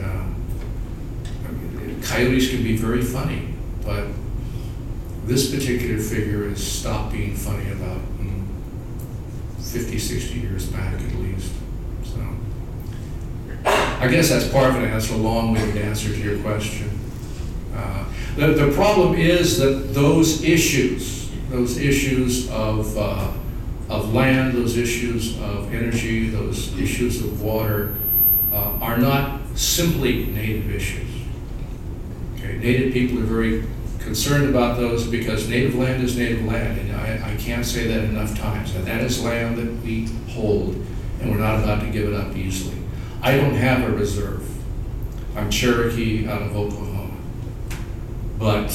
coyotes can be very funny, but this particular figure has stopped being funny about 50, 60 years back at least. So I guess that's part of an answer, a long-winded answer to your question. The problem is that those issues of land, those issues of energy, those issues of water are not simply native issues. Okay, native people are very concerned about those because native land is native land, and I can't say that enough times. That is land that we hold, and we're not about to give it up easily. I don't have a reserve. I'm Cherokee out of Oklahoma, but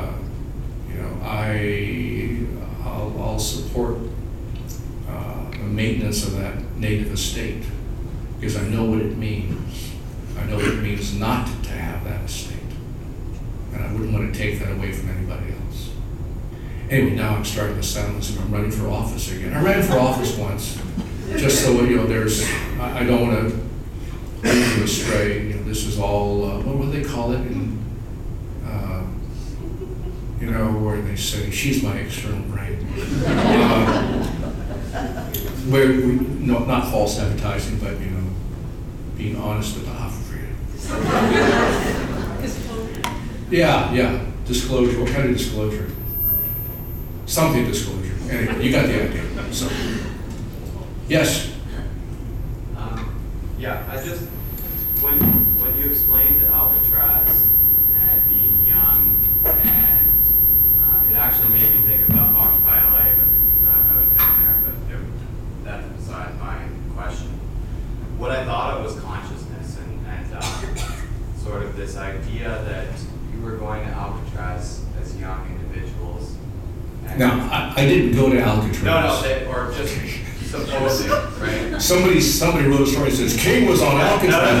I'll support the maintenance of that native estate because I know what it means. I know what it means not to have that estate. And I wouldn't want to take that away from anybody else. Anyway, now I'm starting to sound as if I'm running for office again. I ran for office once, just so I don't want to lead you astray. This is all, what do they call it? Where they say, she's my external brain. Not false advertising, but, being honest with the operator. Yeah, disclosure. What kind of disclosure? Something disclosure. Anyway, you got the idea. So, yes. When you explained Alcatraz and being young, and it actually made me think about Occupy LA, but because I was down there, but that's beside my question. What I thought of was consciousness and sort of this idea that you were going to Alcatraz as young individuals. Now, I didn't go to Alcatraz. No, or just supposing, right? Somebody wrote a story that says King was on Alcatraz.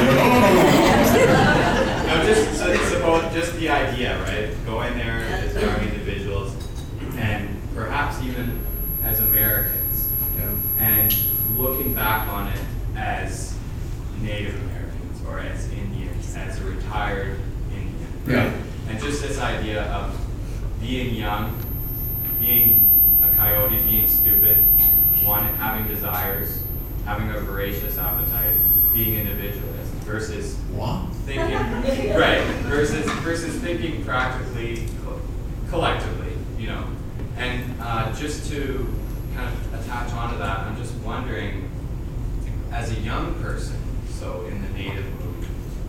No, just the idea, right? Going there as young individuals, and perhaps even as Americans, and looking back on it as Native Americans or as Indians, as a retired Indian, right? And just this idea of being young, being a coyote, being stupid, having desires, having a voracious appetite, being individualist, versus What? thinking, right, versus thinking practically, collectively, you know. And just to kind of attach onto that, I'm just wondering, as a young person, so in the Native movement,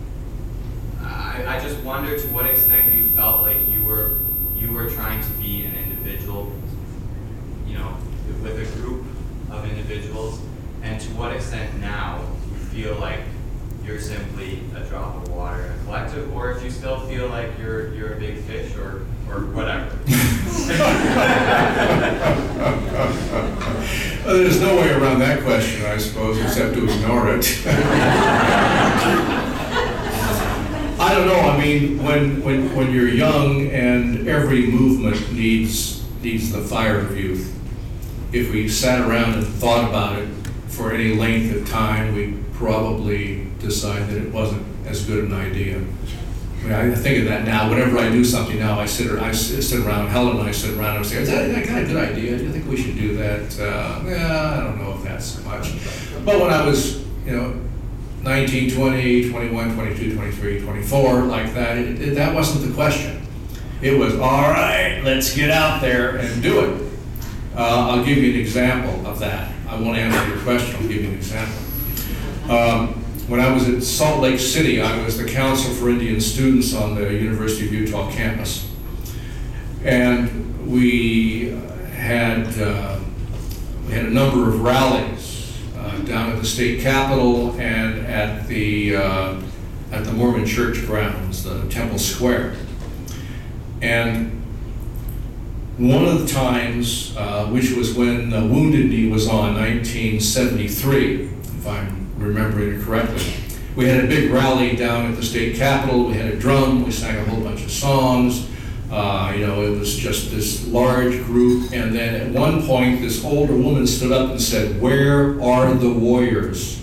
I just wonder to what extent you felt like you were trying to be an individual, you know, with a group of individuals, and to what extent now you feel like you're simply a drop of water in a collective, or if you still feel like you're a big fish or whatever. Well, there's no way around that question, I suppose, except to ignore it. I don't know. I mean, when you're young and every movement needs the fire of youth, if we sat around and thought about it for any length of time, we'd probably decide that it wasn't as good an idea. I mean, I think of that now. Whenever I do something now, I sit around, Helen and I sit around and say, is that kind of a good idea? Do you think we should do that? Yeah, I don't know if that's so much. But when I was, 19, 20, 21, 22, 23, 24, like that, that wasn't the question. It was, all right, let's get out there and do it. I'll give you an example of that. I won't answer your question, I'll give you an example. When I was at Salt Lake City, I was the counsel for Indian students on the University of Utah campus. And we had a number of rallies down at the state capitol and at the Mormon church grounds, the Temple Square. And one of the times, which was when Wounded Knee was on, 1973, if I'm remembering it correctly, we had a big rally down at the state capitol. We had a drum, we sang a whole bunch of songs. It was just this large group, and then at one point this older woman stood up and said, "Where are the warriors?"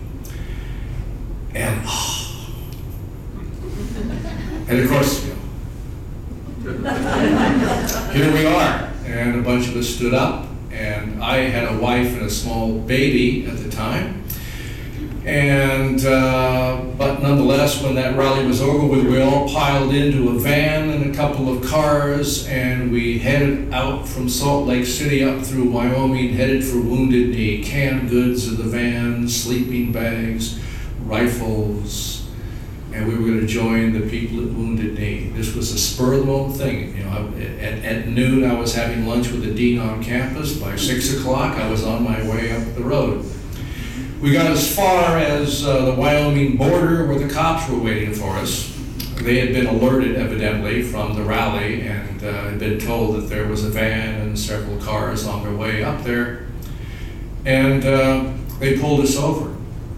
And of course, here we are, and a bunch of us stood up, and I had a wife and a small baby at the time. And but nonetheless, when that rally was over with, we all piled into a van and a couple of cars, and we headed out from Salt Lake City up through Wyoming, headed for Wounded Knee. Canned goods in the van, sleeping bags, rifles, and we were going to join the people at Wounded Knee. This was a spur of the moment thing. At noon, I was having lunch with the dean on campus. By 6 o'clock, I was on my way up the road. We got as far as the Wyoming border where the cops were waiting for us. They had been alerted, evidently, from the rally and had been told that there was a van and several cars on their way up there. And they pulled us over.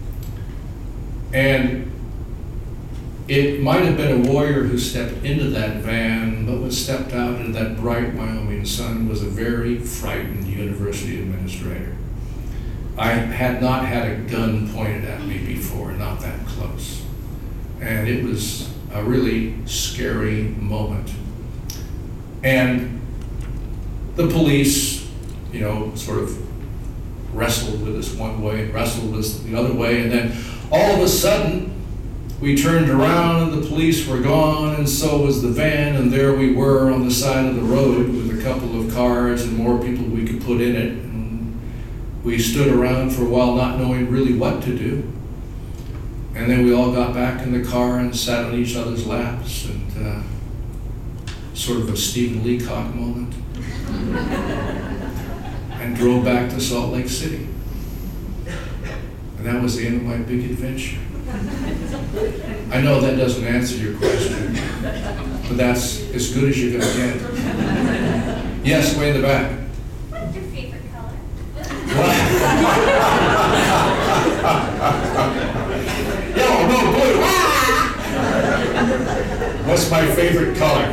And it might have been a warrior who stepped into that van, but when stepped out into that bright Wyoming sun was a very frightened university administrator. I had not had a gun pointed at me before, not that close. And it was a really scary moment. And the police, sort of wrestled with us one way, wrestled with us the other way, and then all of a sudden, we turned around and the police were gone, and so was the van, and there we were on the side of the road with a couple of cars and more people we could put in it. We stood around for a while not knowing really what to do. And then we all got back in the car and sat on each other's laps, and sort of a Stephen Leacock moment. And drove back to Salt Lake City. And that was the end of my big adventure. I know that doesn't answer your question, but that's as good as you're going to get. Yes, way in the back. What's your favorite color? Yellow, no, blue. What's my favorite color?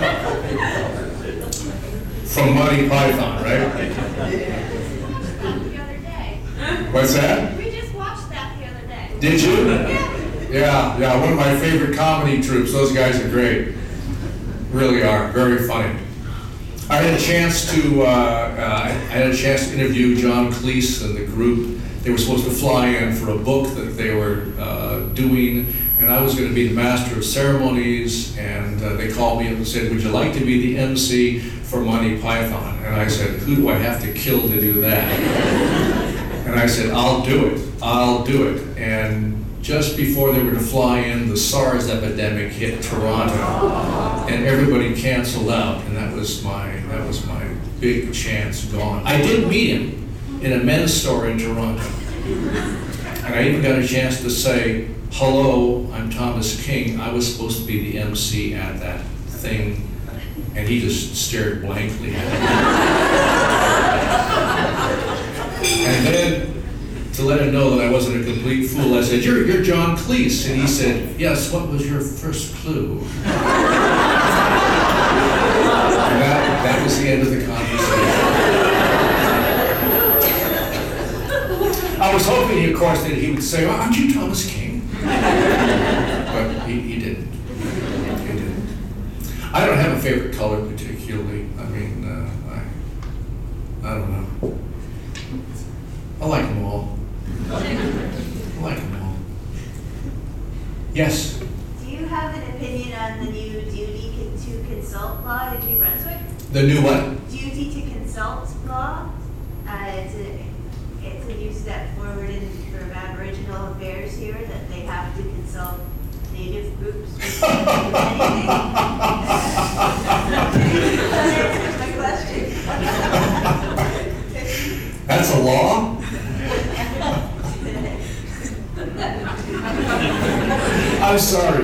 From Monty Python, right? The other day. What's that? We just watched that the other day. Did you? Yeah. Yeah, one of my favorite comedy troupes. Those guys are great. Really are, very funny. I had a chance to interview John Cleese and the group They were supposed to fly in for a book that they were doing, and I was going to be the master of ceremonies, and they called me up and said, would you like to be the MC for Monty Python? And I said, who do I have to kill to do that? And I said, I'll do it. And just before they were to fly in, the SARS epidemic hit Toronto, and everybody canceled out, and that was my big chance gone. I did meet him in a men's store in Toronto, and I even got a chance to say, hello, I'm Thomas King. I was supposed to be the MC at that thing, and he just stared blankly at me. And then, to let him know that I wasn't a complete fool, I said, you're John Cleese. And he said, yes, what was your first clue? And that was the end of the conversation. I was hoping, of course, that he would say, oh, aren't you Thomas King? But he didn't. He didn't. I don't have a favorite color particularly. I mean, I don't know. I like them all. Yes? Do you have an opinion on the new duty to consult law in New Brunswick? The new what? Duty to consult law. It's a new step forward for Aboriginal affairs here, that they have to consult Native groups before they do anything. That answers my question. That's a law? I'm sorry.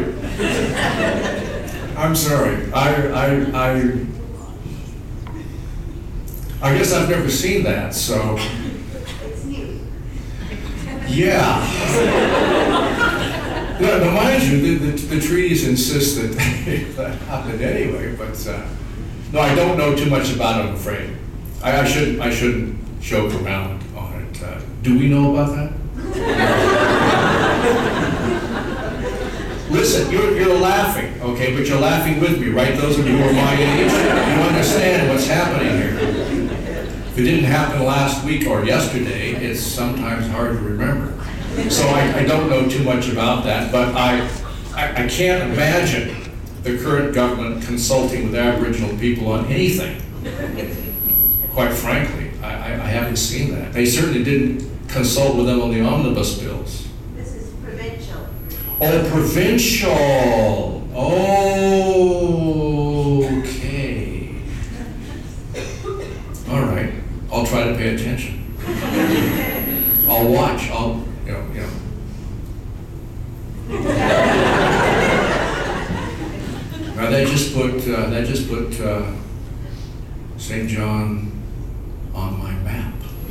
I guess I've never seen that, so. It's new. Yeah. Now, mind you, the treaties insist that that happened anyway, but no, I don't know too much about it, I'm afraid. I shouldn't joke around on it. Do we know about that? Listen, you're laughing, okay, but you're laughing with me, right? Those of you who are my age, you understand what's happening here. If it didn't happen last week or yesterday, it's sometimes hard to remember. So I don't know too much about that, but I can't imagine the current government consulting with Aboriginal people on anything. Quite frankly, I haven't seen that. They certainly didn't consult with them on the omnibus bills. This is provincial. Oh, provincial. Okay. All right. I'll try to pay attention. I'll watch. You know. Now they just put St. John on my map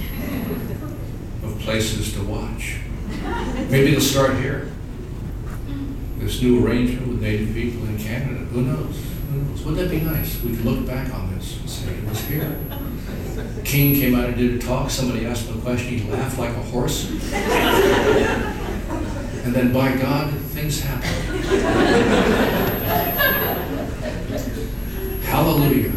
of places to watch. Maybe they'll start here. This new arrangement with Native people in Canada. Who knows? Wouldn't that be nice? We could look back on this and say it was here. King came out and did a talk. Somebody asked him a question. He laughed like a horse. And then, by God, things happen. Hallelujah.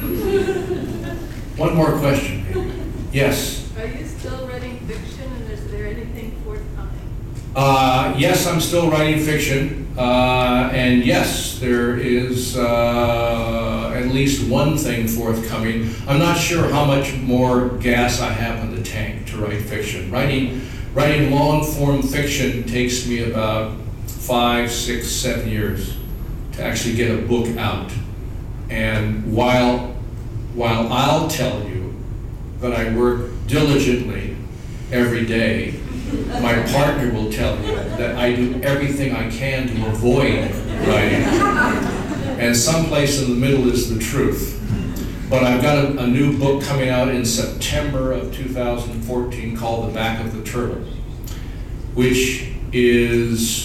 One more question, maybe. Yes? Are you still writing fiction, and is there anything forthcoming? Yes, I'm still writing fiction. And yes, there is at least one thing forthcoming. I'm not sure how much more gas I have in the tank to write fiction. Writing long-form fiction takes me about 5, 6, 7 years to actually get a book out. And while I'll tell you that I work diligently every day, my partner will tell you that I do everything I can to avoid writing. And someplace in the middle is the truth. But I've got a new book coming out in September of 2014 called The Back of the Turtle, which is,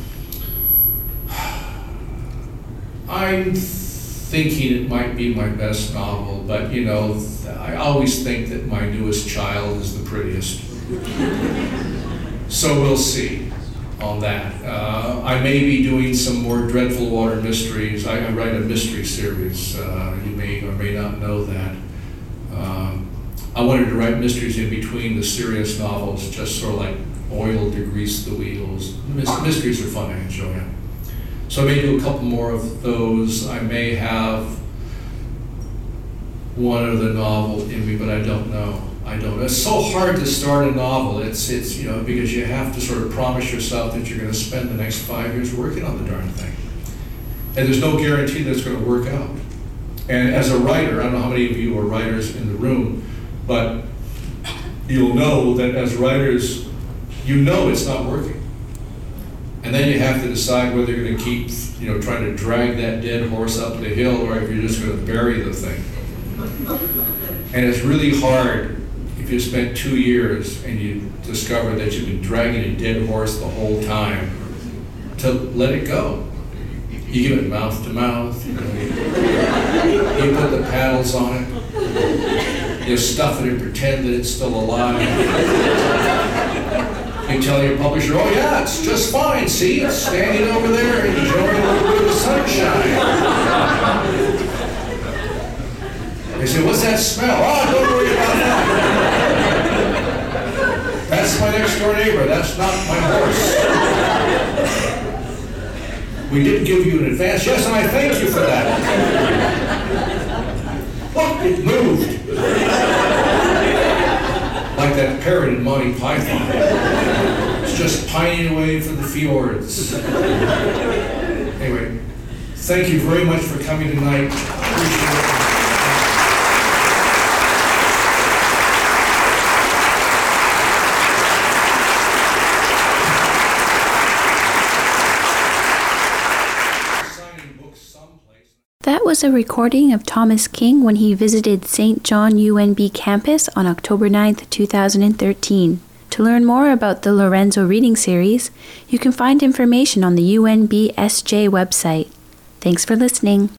I'm thinking it might be my best novel, but you know, I always think that my newest child is the prettiest. So we'll see on that. I may be doing some more Dreadful Water mysteries. I write a mystery series. You may or may not know that. I wanted to write mysteries in between the serious novels, just sort of like oil to grease the wheels. Mysteries are fun, I enjoy them. So I may do a couple more of those. I may have one other novel in me, but I don't know. It's so hard to start a novel. It's because you have to sort of promise yourself that you're going to spend the next 5 years working on the darn thing. And there's no guarantee that it's going to work out. And as a writer, I don't know how many of you are writers in the room, but you'll know that as writers, you know it's not working. And then you have to decide whether you're going to keep, trying to drag that dead horse up the hill, or if you're just going to bury the thing. And it's really hard if you spent 2 years and you discover that you've been dragging a dead horse the whole time, to let it go. You give it mouth to mouth, you put the paddles on it, you stuff it and pretend that it's still alive. You tell your publisher, oh yeah, it's just fine, see, it's standing over there enjoying a little bit of the sunshine. They say, what's that smell? Oh, don't worry about that. That's my next door neighbor, that's not my horse. We didn't give you an advance. Yes, and I thank you for that. Look, it moved. Like that parrot in Monty Python. It's just pining away for the fjords. Anyway, thank you very much for coming tonight. Appreciate it. That was a recording of Thomas King when he visited St. John UNB campus on October 9th, 2013. To learn more about the Lorenzo Reading Series, you can find information on the UNB SJ website. Thanks for listening.